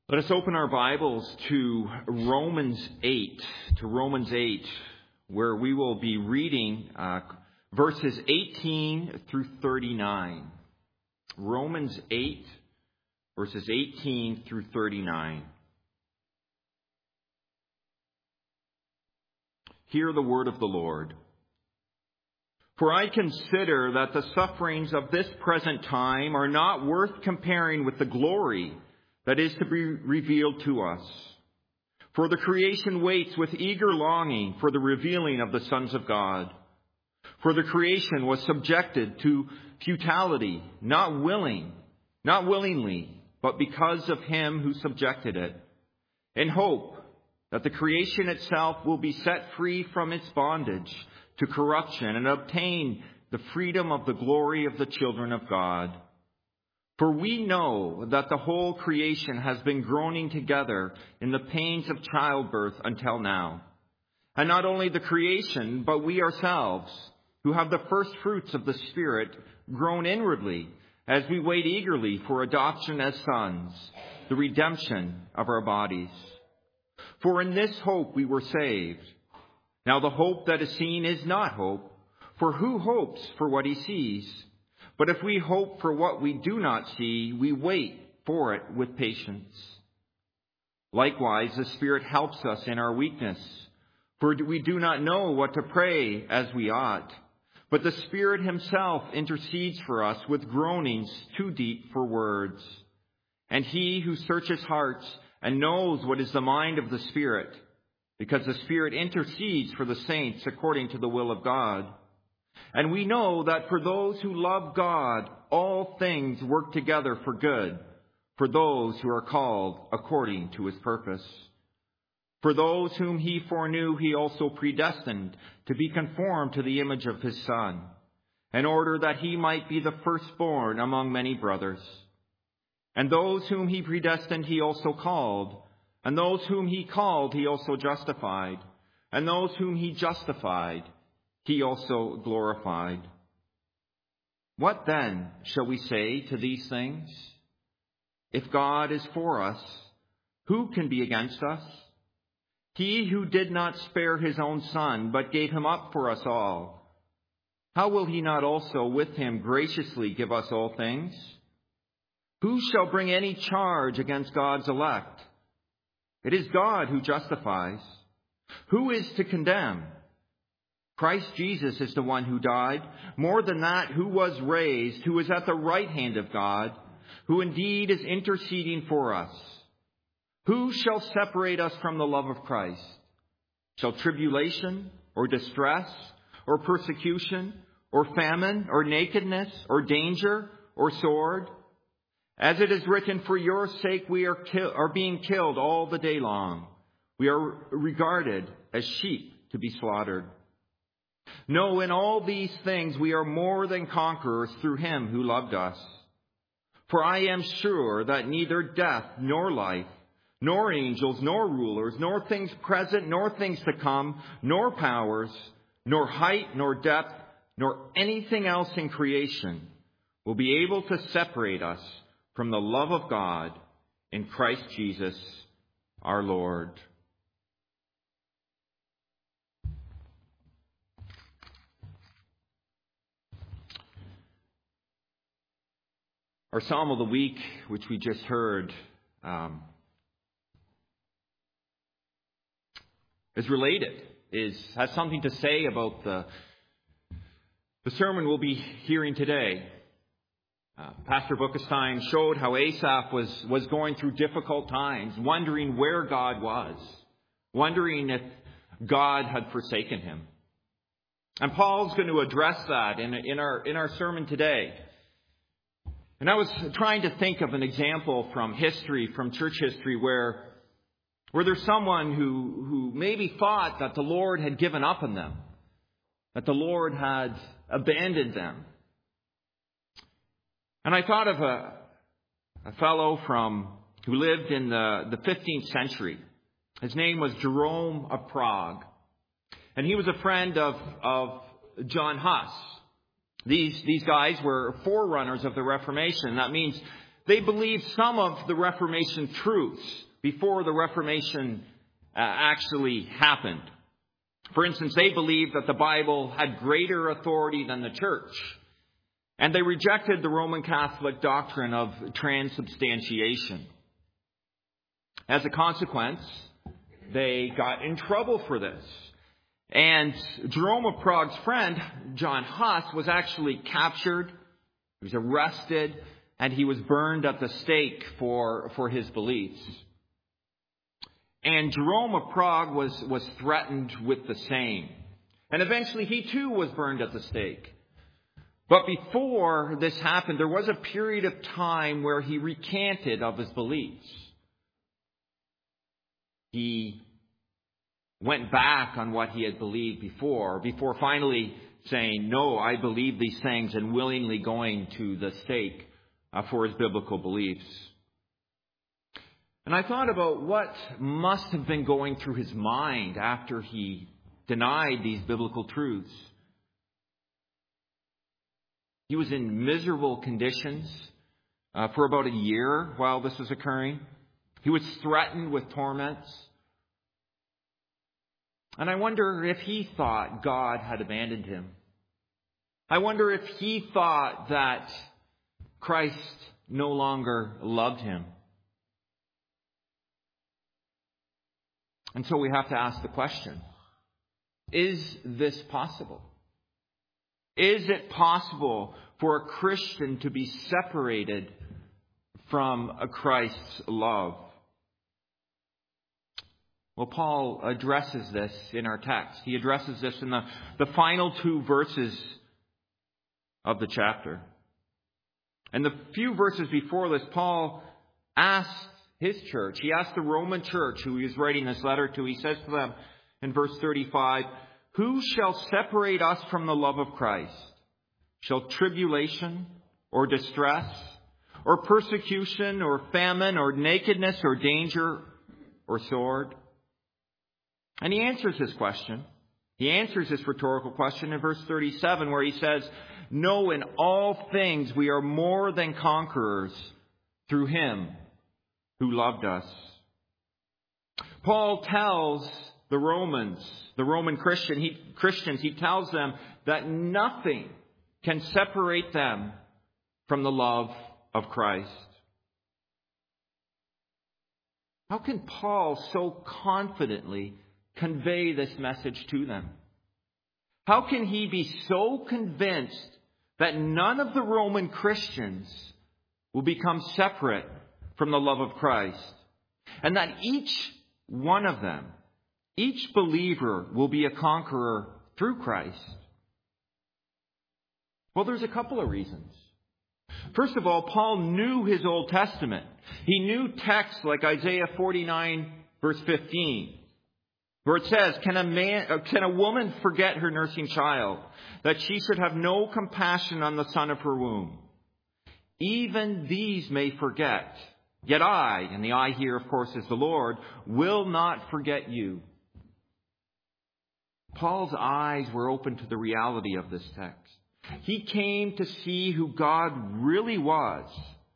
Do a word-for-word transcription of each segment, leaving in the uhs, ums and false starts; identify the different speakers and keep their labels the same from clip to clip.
Speaker 1: Let us open our Bibles to Romans eight, to Romans eight, where we will be reading uh, verses eighteen through thirty-nine. Romans eight, verses eighteen through thirty-nine. Hear the word of the Lord. For I consider that the sufferings of this present time are not worth comparing with the glory that is to be revealed to us. For the creation waits with eager longing for the revealing of the sons of God. For the creation was subjected to futility, not willing, not willingly, but because of him who subjected it, in hope that the creation itself will be set free from its bondage to corruption and obtain the freedom of the glory of the children of God. For we know that the whole creation has been groaning together in the pains of childbirth until now. And not only the creation, but we ourselves, who have the first fruits of the Spirit, groan inwardly as we wait eagerly for adoption as sons, the redemption of our bodies. For in this hope we were saved. Now the hope that is seen is not hope, for who hopes for what he sees? But if we hope for what we do not see, we wait for it with patience. Likewise, the Spirit helps us in our weakness, for we do not know what to pray as we ought. But the Spirit himself intercedes for us with groanings too deep for words. And he who searches hearts and knows what is the mind of the Spirit, because the Spirit intercedes for the saints according to the will of God. And we know that for those who love God, all things work together for good, for those who are called according to his purpose. For those whom he foreknew, he also predestined to be conformed to the image of his Son, in order that he might be the firstborn among many brothers. And those whom he predestined, he also called. And those whom he called, he also justified. And those whom he justified, he also glorified. What then shall we say to these things? If God is for us, who can be against us? He who did not spare his own Son, but gave him up for us all, how will he not also with him graciously give us all things? Who shall bring any charge against God's elect? It is God who justifies. Who is to condemn? Christ Jesus is the one who died. More than that, who was raised, who is at the right hand of God, who indeed is interceding for us. Who shall separate us from the love of Christ? Shall tribulation, or distress, or persecution, or famine, or nakedness, or danger, or sword? As it is written, for your sake we are, kill- are being killed all the day long. We are regarded as sheep to be slaughtered. No, in all these things we are more than conquerors through him who loved us. For I am sure that neither death nor life, nor angels, nor rulers, nor things present, nor things to come, nor powers, nor height, nor depth, nor anything else in creation will be able to separate us from the love of God in Christ Jesus our Lord. Our Psalm of the Week, which we just heard, um, is related, is has something to say about the, the sermon we'll be hearing today. Uh, Pastor Bookestein showed how Asaph was, was going through difficult times, wondering where God was, wondering if God had forsaken him. And Paul's going to address that in, in our in our sermon today. And I was trying to think of an example from history, from church history, where, where there's someone who, who maybe thought that the Lord had given up on them, that the Lord had abandoned them. And I thought of a, a fellow from who lived in the, the fifteenth century. His name was Jerome of Prague. And he was a friend of, of John Huss. These, these guys were forerunners of the Reformation. That means they believed some of the Reformation truths before the Reformation uh, actually happened. For instance, they believed that the Bible had greater authority than the church. And they rejected the Roman Catholic doctrine of transubstantiation. As a consequence, they got in trouble for this. And Jerome of Prague's friend, John Huss, was actually captured, he was arrested, and he was burned at the stake for, for his beliefs. And Jerome of Prague was, was threatened with the same. And eventually he too was burned at the stake. But before this happened, there was a period of time where he recanted of his beliefs. He went back on what he had believed before, before finally saying, no, I believe these things, and willingly going to the stake uh, for his biblical beliefs. And I thought about what must have been going through his mind after he denied these biblical truths. He was in miserable conditions uh, for about a year while this was occurring. He was threatened with torments. And I wonder if he thought God had abandoned him. I wonder if he thought that Christ no longer loved him. And so we have to ask the question, is this possible? Is it possible for a Christian to be separated from a Christ's love? Well, Paul addresses this in our text. He addresses this in the, the final two verses of the chapter. And the few verses before this, Paul asked his church, he asked the Roman church who he was writing this letter to, he says to them in verse thirty-five, who shall separate us from the love of Christ? Shall tribulation or distress or persecution or famine or nakedness or danger or sword? And he answers this question. He answers this rhetorical question in verse thirty-seven, where he says, no, in all things we are more than conquerors through him who loved us. Paul tells the Romans, the Roman Christian, he, Christians, he tells them that nothing can separate them from the love of Christ. How can Paul so confidently convey this message to them? How can he be so convinced that none of the Roman Christians will become separate from the love of Christ, and that each one of them, each believer, will be a conqueror through Christ? Well, there's a couple of reasons. First of all, Paul knew his Old Testament. He knew texts like Isaiah forty-nine, verse fifteen, where it says, can a man, can a woman forget her nursing child, that she should have no compassion on the son of her womb? Even these may forget, yet I, and the I here, of course, is the Lord, will not forget you. Paul's eyes were open to the reality of this text. He came to see who God really was.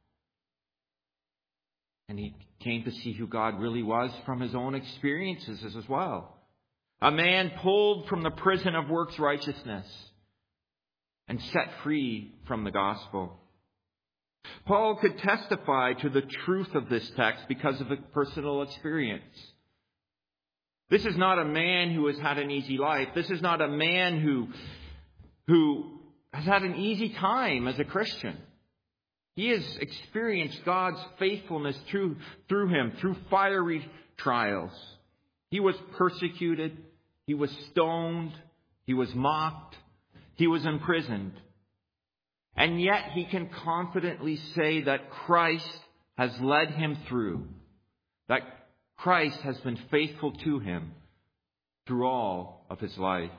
Speaker 1: And he came to see who God really was from his own experiences as well. A man pulled from the prison of works righteousness and set free from the gospel. Paul could testify to the truth of this text because of a personal experience. This is not a man who has had an easy life. This is not a man who, who has had an easy time as a Christian. He has experienced God's faithfulness through, through him, through fiery trials. He was persecuted. He was stoned. He was mocked. He was imprisoned. And yet he can confidently say that Christ has led him through, that Christ has been faithful to him through all of his life.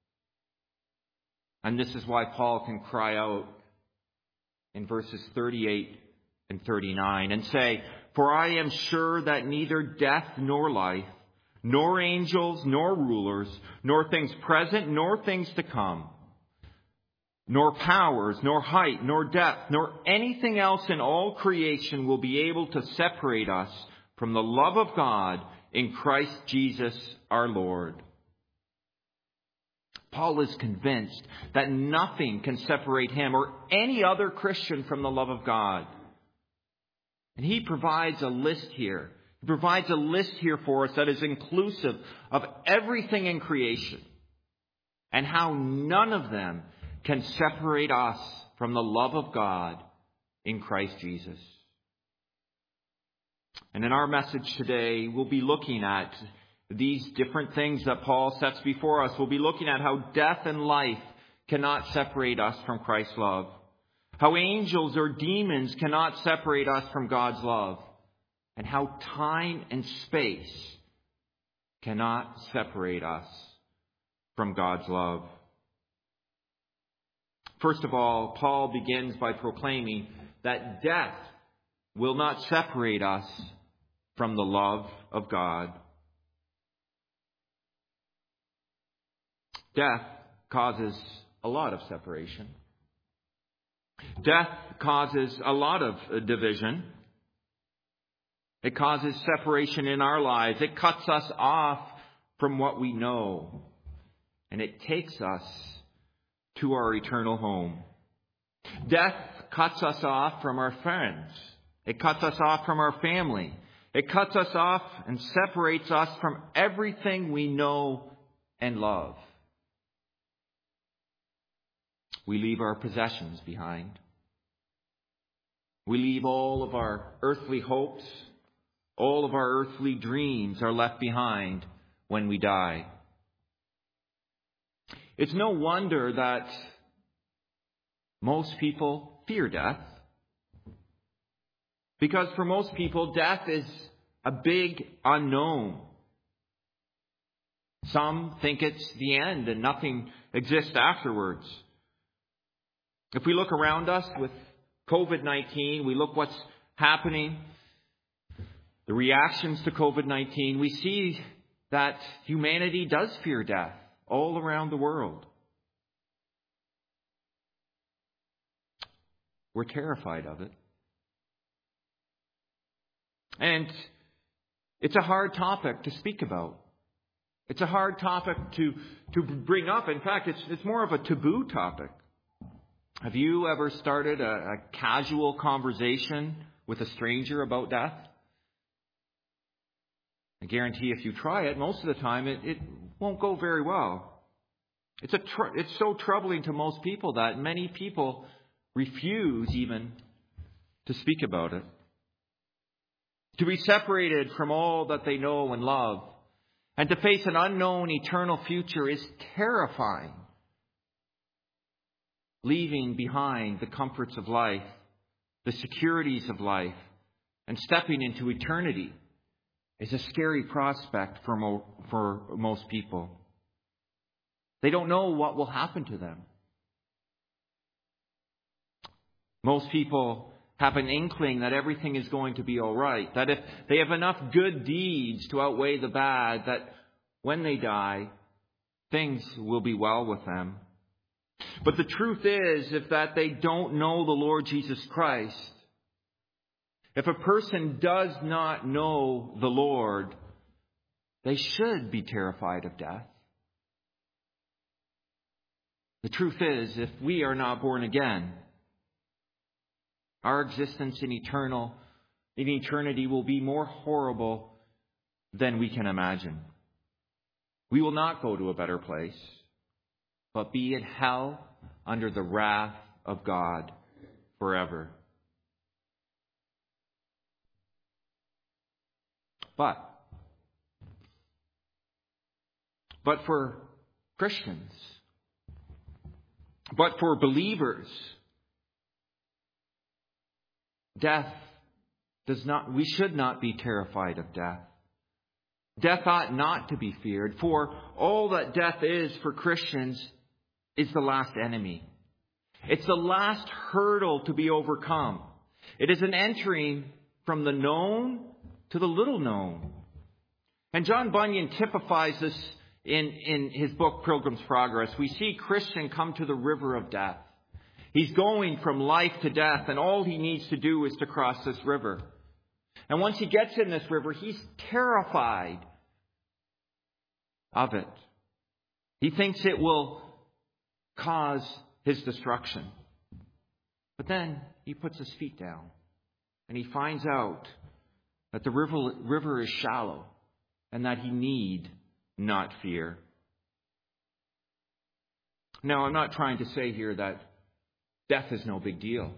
Speaker 1: And this is why Paul can cry out in verses thirty-eight and thirty-nine and say, for I am sure that neither death nor life, nor angels, nor rulers, nor things present, nor things to come, nor powers, nor height, nor depth, nor anything else in all creation will be able to separate us from the love of God in Christ Jesus our Lord. Paul is convinced that nothing can separate him or any other Christian from the love of God. And he provides a list here. He provides a list here for us that is inclusive of everything in creation and how none of them can separate us from the love of God in Christ Jesus. And in our message today, we'll be looking at these different things that Paul sets before us. We'll be looking at how death and life cannot separate us from Christ's love. How angels or demons cannot separate us from God's love. And how time and space cannot separate us from God's love. First of all, Paul begins by proclaiming that death will not separate us from the love of God. Death causes a lot of separation. Death causes a lot of division. It causes separation in our lives. It cuts us off from what we know. And it takes us to our eternal home. Death cuts us off from our friends. It cuts us off from our family. It cuts us off and separates us from everything we know and love. We leave our possessions behind. We leave all of our earthly hopes. All of our earthly dreams are left behind when we die. It's no wonder that most people fear death. Because for most people, death is a big unknown. Some think it's the end and nothing exists afterwards. If we look around us with covid nineteen, we look what's happening, the reactions to covid nineteen, we see that humanity does fear death all around the world. We're terrified of it. And it's a hard topic to speak about. It's a hard topic to, to bring up. In fact, it's, it's more of a taboo topic. Have you ever started a, a casual conversation with a stranger about death? I guarantee if you try it, most of the time it, it won't go very well. It's a tr- it's so troubling to most people that many people refuse even to speak about it. To be separated from all that they know and love, and to face an unknown eternal future is terrifying. Leaving behind the comforts of life, the securities of life, and stepping into eternity is a scary prospect for, mo- for most people. They don't know what will happen to them. Most people have an inkling that everything is going to be all right, that if they have enough good deeds to outweigh the bad, that when they die, things will be well with them. But the truth is, if that they don't know the Lord Jesus Christ, if a person does not know the Lord, they should be terrified of death. The truth is, if we are not born again, our existence in eternal, in eternity will be more horrible than we can imagine. We will not go to a better place, but be in hell under the wrath of God forever. But, but for Christians, but for believers, death does not, we should not be terrified of death. Death ought not to be feared, for all that death is for Christians is the last enemy. It's the last hurdle to be overcome. It is an entering from the known to the little known. And John Bunyan typifies this in, in his book, Pilgrim's Progress. We see Christian come to the river of death. He's going from life to death, and all he needs to do is to cross this river. And once he gets in this river, he's terrified of it. He thinks it will cause his destruction. But then he puts his feet down, and he finds out that the river, river is shallow and that he need not fear. Now, I'm not trying to say here that death is no big deal.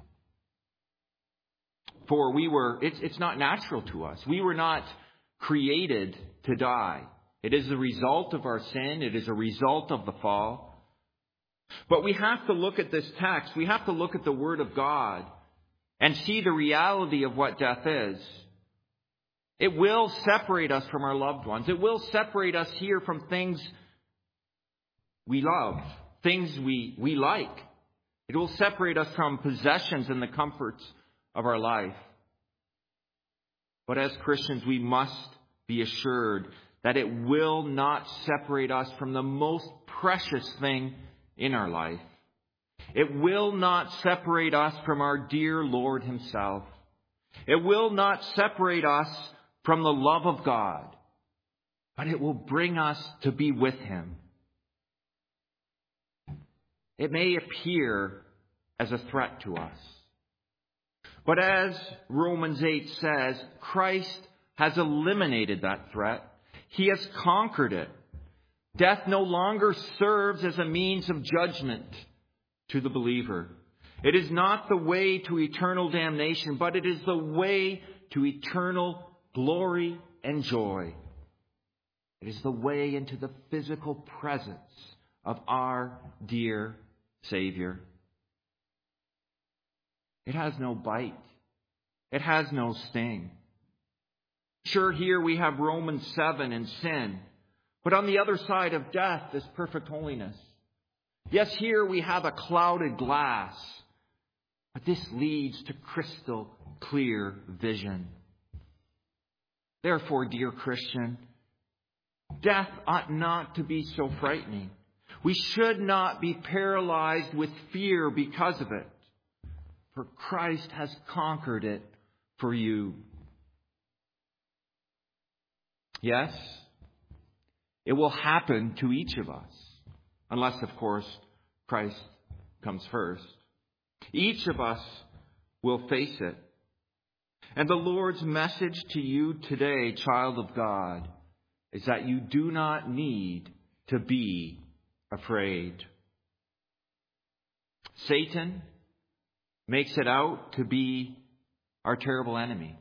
Speaker 1: For we were, it's, it's not natural to us. We were not created to die. It is a result of our sin. It is a result of the fall. But we have to look at this text. We have to look at the Word of God and see the reality of what death is. It will separate us from our loved ones. It will separate us here from things we love, things we, we like. It will separate us from possessions and the comforts of our life. But as Christians, we must be assured that it will not separate us from the most precious thing in our life. It will not separate us from our dear Lord Himself. It will not separate us from the love of God, but it will bring us to be with Him. It may appear as a threat to us. But as Romans eight says, Christ has eliminated that threat. He has conquered it. Death no longer serves as a means of judgment to the believer. It is not the way to eternal damnation, but it is the way to eternal glory and joy. It is the way into the physical presence of our dear Savior. It has no bite. It has no sting. Sure, here we have Romans seven and sin. But on the other side of death is perfect holiness. Yes, here we have a clouded glass. But this leads to crystal clear vision. Therefore, dear Christian, death ought not to be so frightening. We should not be paralyzed with fear because of it. For Christ has conquered it for you. Yes, it will happen to each of us. Unless, of course, Christ comes first. Each of us will face it. And the Lord's message to you today, child of God, is that you do not need to be afraid. Satan makes it out to be our terrible enemy.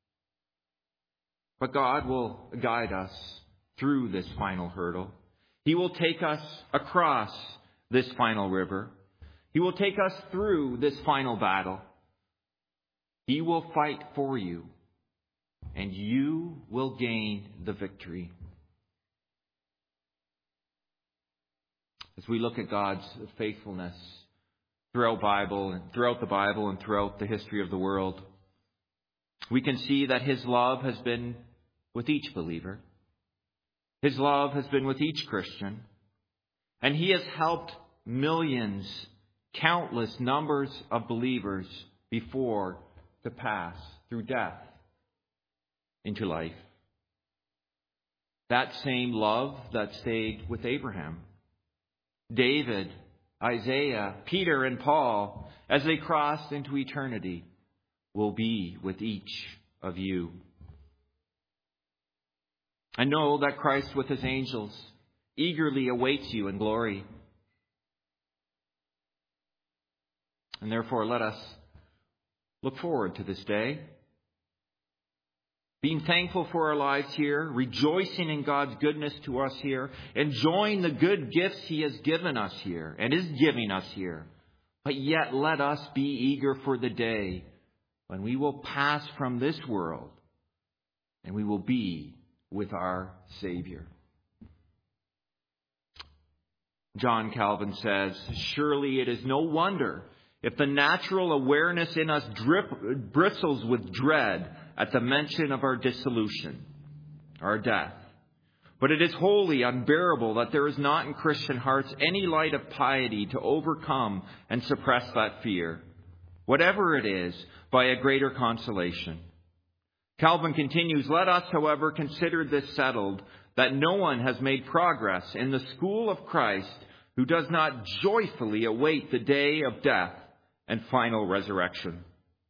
Speaker 1: But God will guide us through this final hurdle. He will take us across this final river. He will take us through this final battle. He will fight for you, and you will gain the victory. As we look at God's faithfulness throughout Bible and throughout the Bible and throughout the history of the world, we can see that His love has been with each believer. His love has been with each Christian. And He has helped millions, countless numbers of believers before to pass through death into life. That same love that stayed with Abraham, David, Isaiah, Peter, and Paul, as they crossed into eternity, will be with each of you. And know that Christ with His angels eagerly awaits you in glory. And therefore, let us look forward to this day, being thankful for our lives here, rejoicing in God's goodness to us here, enjoying the good gifts He has given us here and is giving us here. But yet let us be eager for the day when we will pass from this world and we will be with our Savior. John Calvin says, "Surely it is no wonder if the natural awareness in us drip, bristles with dread at the mention of our dissolution, our death. But it is wholly unbearable that there is not in Christian hearts any light of piety to overcome and suppress that fear, whatever it is, by a greater consolation. Calvin continues, "Let us, however, consider this settled, that no one has made progress in the school of Christ who does not joyfully await the day of death and final resurrection."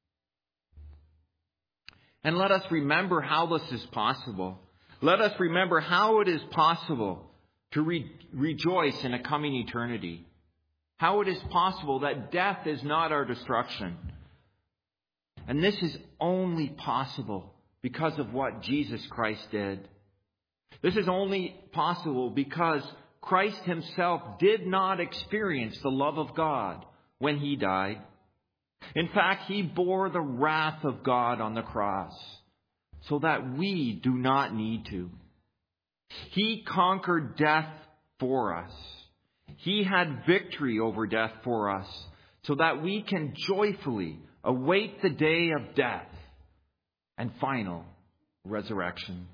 Speaker 1: And let us remember how this is possible. Let us remember how it is possible to re- rejoice in a coming eternity. How it is possible that death is not our destruction. And this is only possible because of what Jesus Christ did. This is only possible because Christ himself did not experience the love of God when he died. In fact, he bore the wrath of God on the cross so that we do not need to. He conquered death for us. He had victory over death for us so that we can joyfully await the day of death and final resurrection.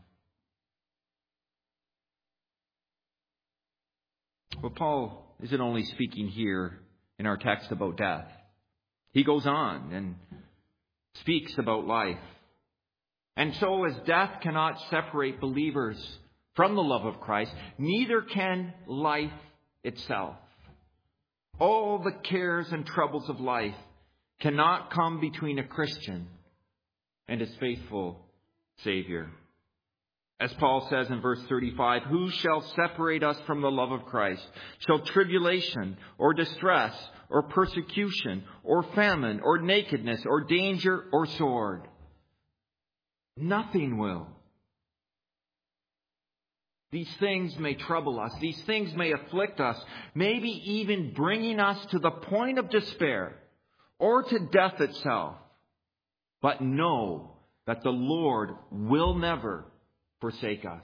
Speaker 1: But Paul isn't only speaking here in our text about death. He goes on and speaks about life. And so as death cannot separate believers from the love of Christ, neither can life itself. All the cares and troubles of life cannot come between a Christian and his faithful Savior. As Paul says in verse thirty-five, "Who shall separate us from the love of Christ? Shall tribulation or distress or persecution or famine or nakedness or danger or sword?" Nothing will. These things may trouble us. These things may afflict us, maybe even bringing us to the point of despair or to death itself. But know that the Lord will never forsake us.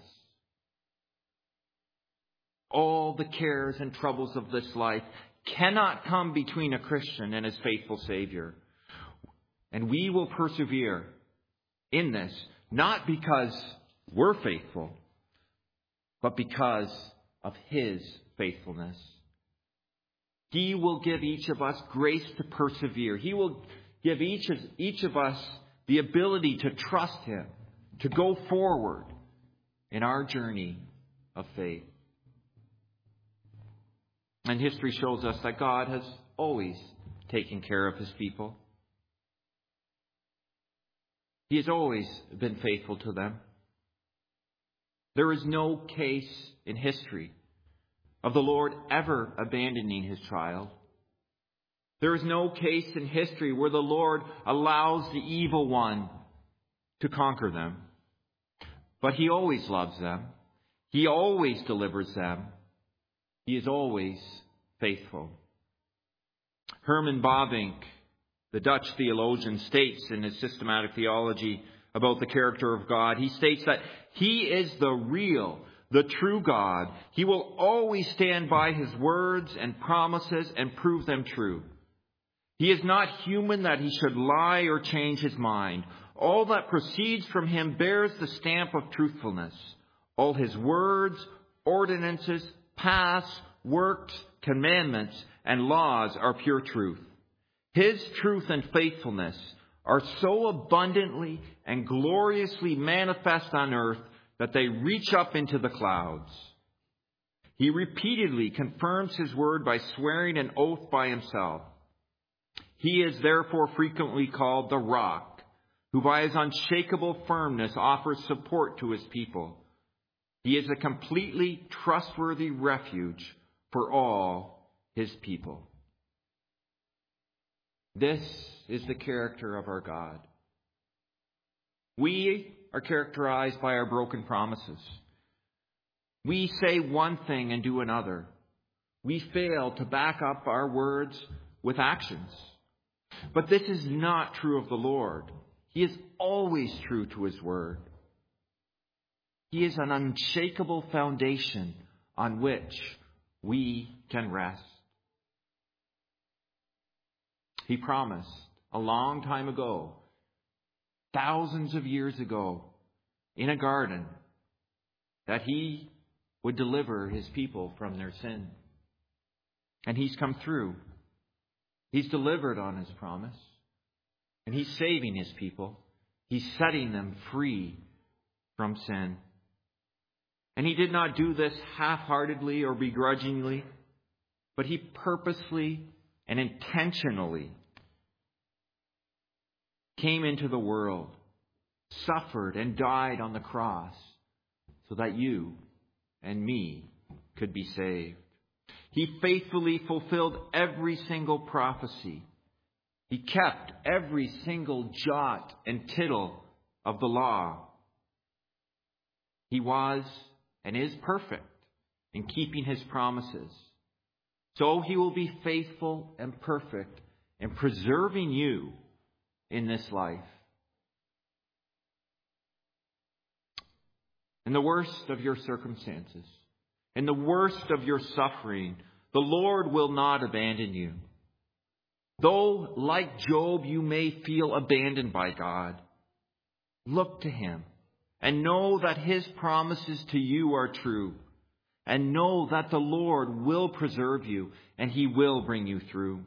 Speaker 1: All the cares and troubles of this life cannot come between a Christian and his faithful Savior. And we will persevere in this, not because we're faithful, but because of his faithfulness. He will give each of us grace to persevere. He will give each of, each of us the ability to trust him, to go forward in our journey of faith. And history shows us that God has always taken care of his people. He has always been faithful to them. There is no case in history of the Lord ever abandoning his child. There is no case in history where the Lord allows the evil one to conquer them. But he always loves them. He always delivers them. He is always faithful. Herman Bavinck, the Dutch theologian, states in his systematic theology about the character of God, he states that he is the real, the true God. He will always stand by his words and promises and prove them true. He is not human that he should lie or change his mind. All that proceeds from him bears the stamp of truthfulness. All his words, ordinances, paths, works, commandments, and laws are pure truth. His truth and faithfulness are so abundantly and gloriously manifest on earth that they reach up into the clouds. He repeatedly confirms his word by swearing an oath by himself. He is therefore frequently called the Rock, who by his unshakable firmness offers support to his people. He is a completely trustworthy refuge for all his people. This is the character of our God. We are characterized by our broken promises. We say one thing and do another. We fail to back up our words with actions. But this is not true of the Lord. He is always true to his word. He is an unshakable foundation on which we can rest. He promised a long time ago, thousands of years ago, in a garden, that he would deliver his people from their sin. And he's come through. He's delivered on his promise. And he's saving his people. He's setting them free from sin. And he did not do this half-heartedly or begrudgingly, but he purposely and intentionally came into the world, suffered and died on the cross so that you and me could be saved. He faithfully fulfilled every single prophecy. He kept every single jot and tittle of the law. He was and is perfect in keeping his promises. So he will be faithful and perfect in preserving you in this life. In the worst of your circumstances, in the worst of your suffering, the Lord will not abandon you. Though, like Job, you may feel abandoned by God, look to him and know that his promises to you are true. And know that the Lord will preserve you and he will bring you through.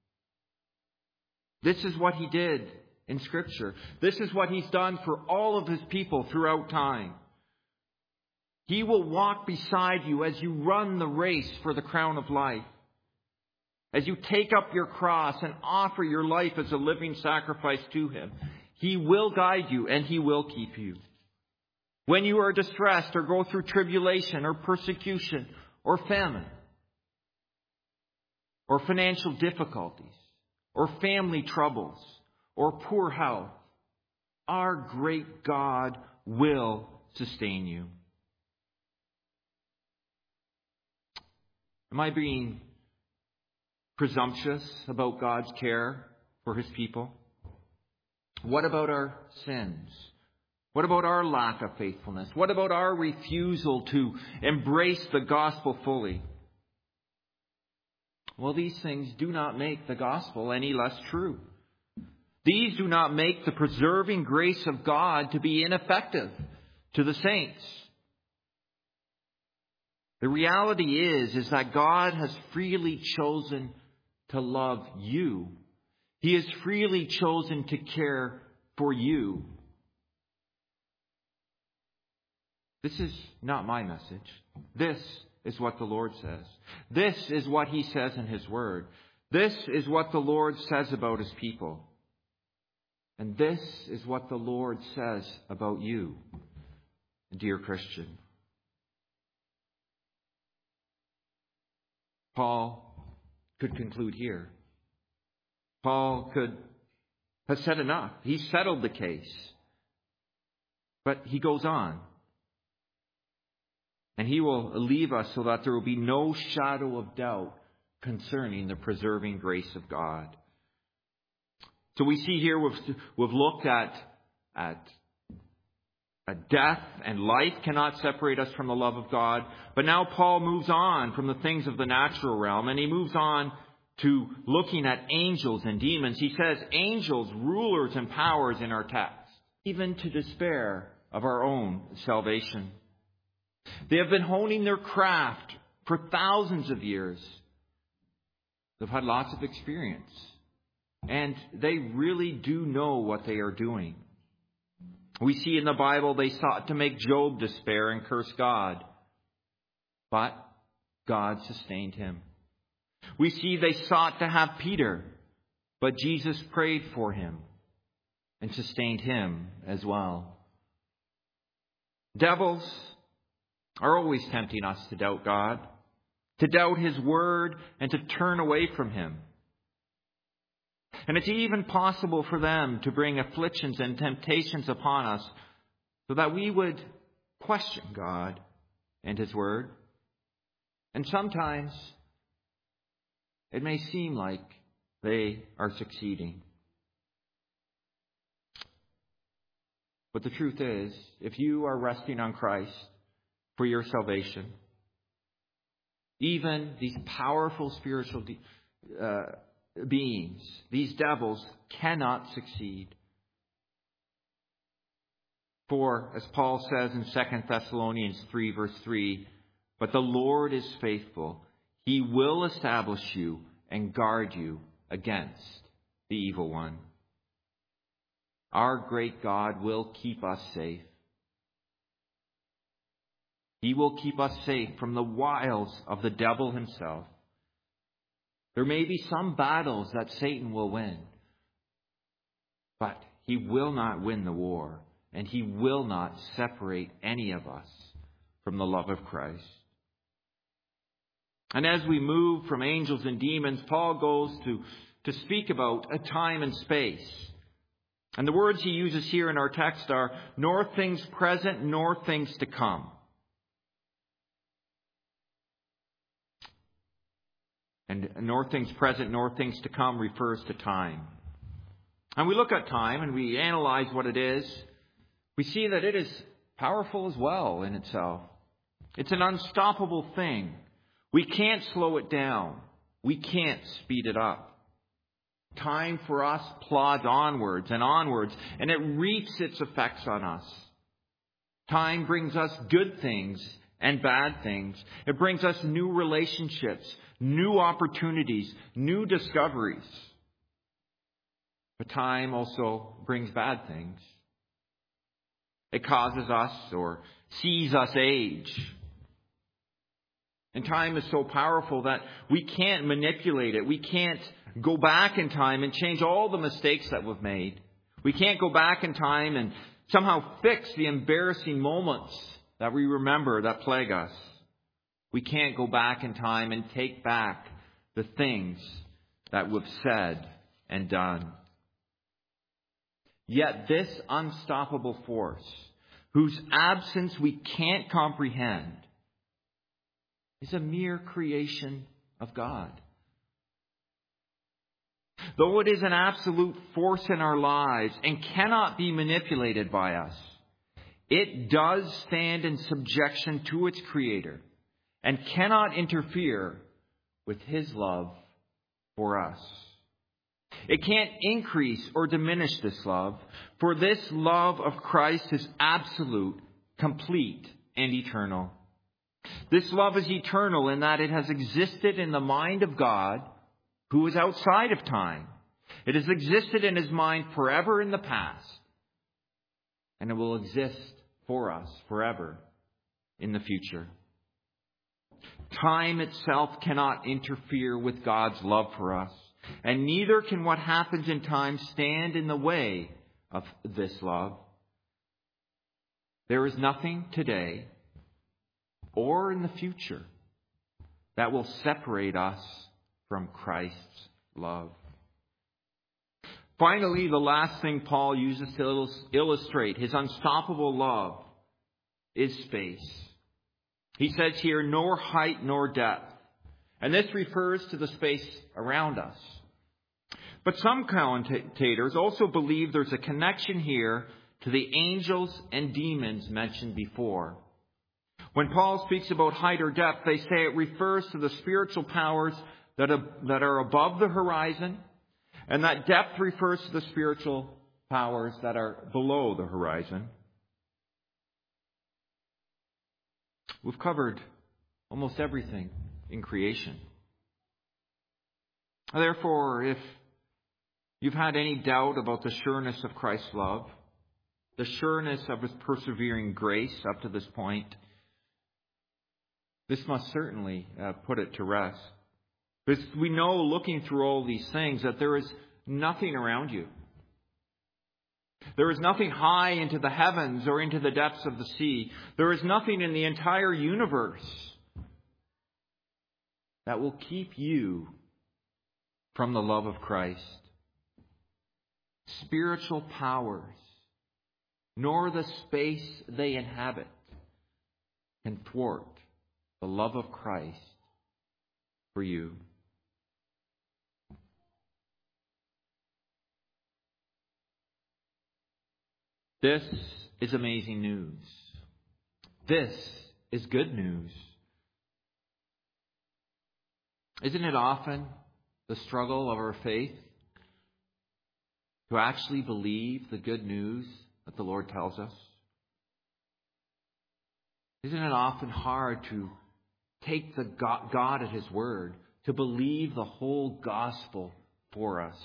Speaker 1: This is what he did in Scripture. This is what he's done for all of his people throughout time. He will walk beside you as you run the race for the crown of life. As you take up your cross and offer your life as a living sacrifice to him, he will guide you and he will keep you. When you are distressed or go through tribulation or persecution or famine or financial difficulties or family troubles or poor health, our great God will sustain you. Am I being presumptuous about God's care for his people? What about our sins? What about our lack of faithfulness? What about our refusal to embrace the gospel fully? Well, these things do not make the gospel any less true. These do not make the preserving grace of God to be ineffective to the saints. The reality is, is that God has freely chosen to love you. He has freely chosen to care for you. This is not my message. This is what the Lord says. This is what he says in his word. This is what the Lord says about his people. And this is what the Lord says about you, dear Christian. Paul could conclude here. Paul could have said enough. He settled the case. But he goes on. And he will leave us so that there will be no shadow of doubt concerning the preserving grace of God. So we see here we've, we've looked at, at, at death and life cannot separate us from the love of God. But now Paul moves on from the things of the natural realm, and he moves on to looking at angels and demons. He says angels, rulers, and powers in our text, even to despair of our own salvation. They have been honing their craft for thousands of years. They've had lots of experience. And they really do know what they are doing. We see in the Bible they sought to make Job despair and curse God. But God sustained him. We see they sought to have Peter, but Jesus prayed for him and sustained him as well. Devils are always tempting us to doubt God, to doubt his word, and to turn away from him. And it's even possible for them to bring afflictions and temptations upon us so that we would question God and his word. And sometimes it may seem like they are succeeding. But the truth is, if you are resting on Christ for your salvation, even these powerful spiritual de- uh, beings, these devils, cannot succeed. For, as Paul says in Second Thessalonians three, verse three, But the Lord is faithful. He will establish you and guard you against the evil one. Our great God will keep us safe. He will keep us safe from the wiles of the devil himself. There may be some battles that Satan will win, but he will not win the war, and he will not separate any of us from the love of Christ. And as we move from angels and demons, Paul goes to, to speak about a time and space. And the words he uses here in our text are, nor things present, nor things to come. And nor things present, nor things to come refers to time. And we look at time and we analyze what it is. We see that it is powerful as well in itself. It's an unstoppable thing. We can't slow it down. We can't speed it up. Time for us plods onwards and onwards, and it reaps its effects on us. Time brings us good things and bad things. It brings us new relationships, new opportunities, new discoveries. But time also brings bad things. It causes us or sees us age. And time is so powerful that we can't manipulate it. We can't go back in time and change all the mistakes that we've made. We can't go back in time and somehow fix the embarrassing moments that we remember that plague us. We can't go back in time and take back the things that we've said and done. Yet this unstoppable force, whose absence we can't comprehend, is a mere creation of God. Though it is an absolute force in our lives and cannot be manipulated by us, it does stand in subjection to its Creator and cannot interfere with His love for us. It can't increase or diminish this love, for this love of Christ is absolute, complete, and eternal. This love is eternal in that it has existed in the mind of God, who is outside of time. It has existed in His mind forever in the past, and it will exist for us forever in the future. Time itself cannot interfere with God's love for us, and neither can what happens in time stand in the way of this love. There is nothing today or in the future that will separate us from Christ's love. Finally, the last thing Paul uses to illustrate his unstoppable love is space. He says here, nor height nor depth. And this refers to the space around us. But some commentators also believe there's a connection here to the angels and demons mentioned before. When Paul speaks about height or depth, they say it refers to the spiritual powers that are, that are above the horizon, and that depth refers to the spiritual powers that are below the horizon. We've covered almost everything in creation. Therefore, if you've had any doubt about the sureness of Christ's love, the sureness of His persevering grace up to this point, this must certainly uh, put it to rest. Because we know, looking through all these things, that there is nothing around you. There is nothing high into the heavens or into the depths of the sea. There is nothing in the entire universe that will keep you from the love of Christ. Spiritual powers, nor the space they inhabit, can thwart the love of Christ for you. This is amazing news. This is good news. Isn't it often the struggle of our faith to actually believe the good news that the Lord tells us? Isn't it often hard to take the God at His word, to believe the whole gospel for us.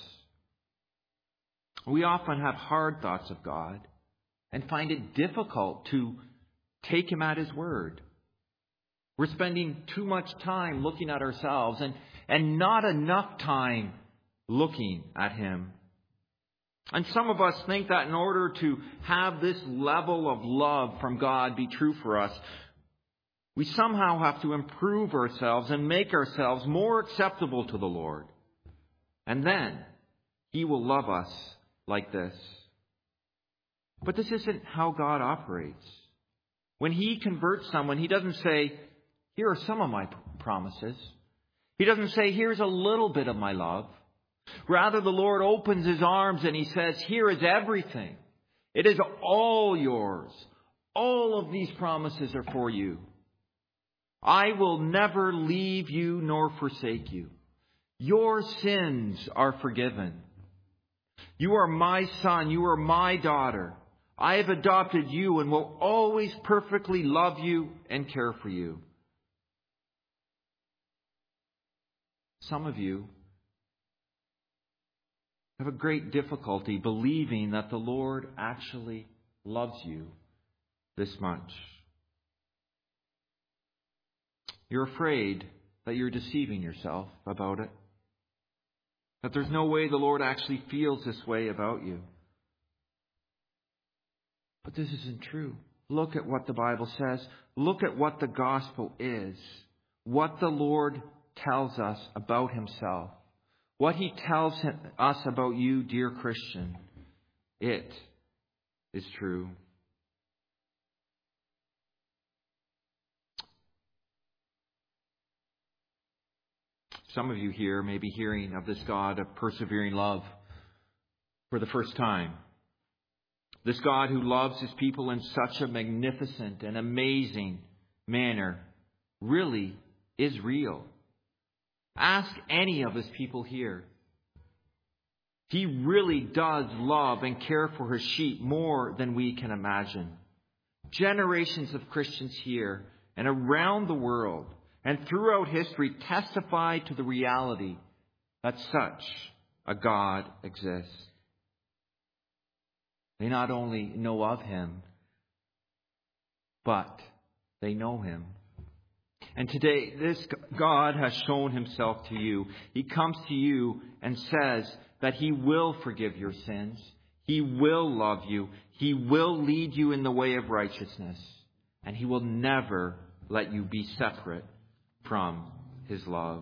Speaker 1: We often have hard thoughts of God and find it difficult to take Him at His word. We're spending too much time looking at ourselves and, and not enough time looking at Him. And some of us think that in order to have this level of love from God be true for us, we somehow have to improve ourselves and make ourselves more acceptable to the Lord. And then He will love us like this. But this isn't how God operates. When He converts someone, He doesn't say, here are some of my promises. He doesn't say, here's a little bit of my love. Rather, the Lord opens His arms and He says, here is everything. It is all yours. All of these promises are for you. I will never leave you nor forsake you. Your sins are forgiven. You are my son. You are my daughter. I have adopted you and will always perfectly love you and care for you. Some of you have a great difficulty believing that the Lord actually loves you this much. You're afraid that you're deceiving yourself about it. That there's no way the Lord actually feels this way about you. But this isn't true. Look at what the Bible says. Look at what the gospel is. What the Lord tells us about Himself. What He tells us about you, dear Christian. It is true. Some of you here may be hearing of this God of persevering love for the first time. This God who loves His people in such a magnificent and amazing manner really is real. Ask any of His people here. He really does love and care for His sheep more than we can imagine. Generations of Christians here and around the world and throughout history testify to the reality that such a God exists. They not only know of Him, but they know Him. And today, this God has shown Himself to you. He comes to you and says that He will forgive your sins. He will love you. He will lead you in the way of righteousness. And He will never let you be separate from His love.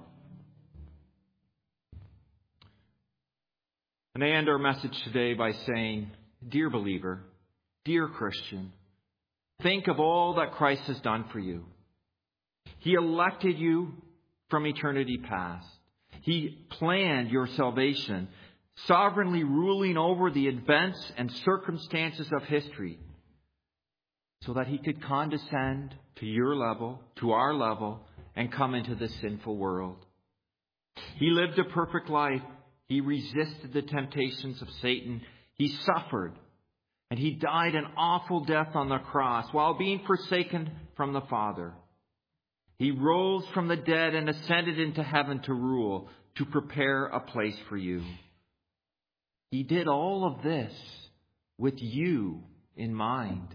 Speaker 1: And I end our message today by saying, dear believer, dear Christian, think of all that Christ has done for you. He elected you from eternity past. He planned your salvation, sovereignly ruling over the events and circumstances of history, so that He could condescend to your level, to our level, and come into this sinful world. He lived a perfect life. He resisted the temptations of Satan. He suffered, and He died an awful death on the cross while being forsaken from the Father. He rose from the dead and ascended into heaven to rule, to prepare a place for you. He did all of this with you in mind.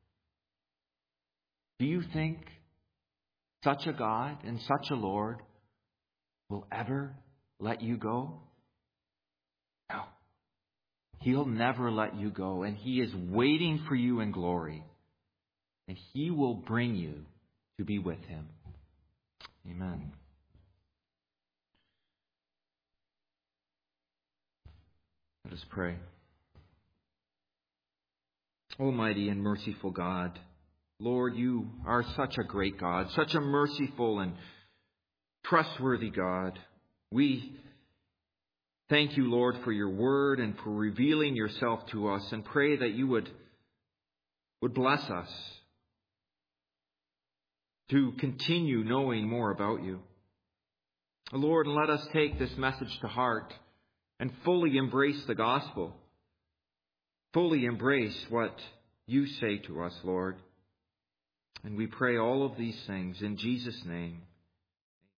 Speaker 1: Do you think such a God and such a Lord will ever let you go? No. He'll never let you go, and He is waiting for you in glory. And He will bring you to be with Him. Amen. Let us pray. Almighty and merciful God, Lord, You are such a great God, such a merciful and trustworthy God. We thank You, Lord, for Your word and for revealing Yourself to us, and pray that You would, would bless us to continue knowing more about You. Lord, let us take this message to heart and fully embrace the gospel. Fully embrace what You say to us, Lord. And we pray all of these things in Jesus' name.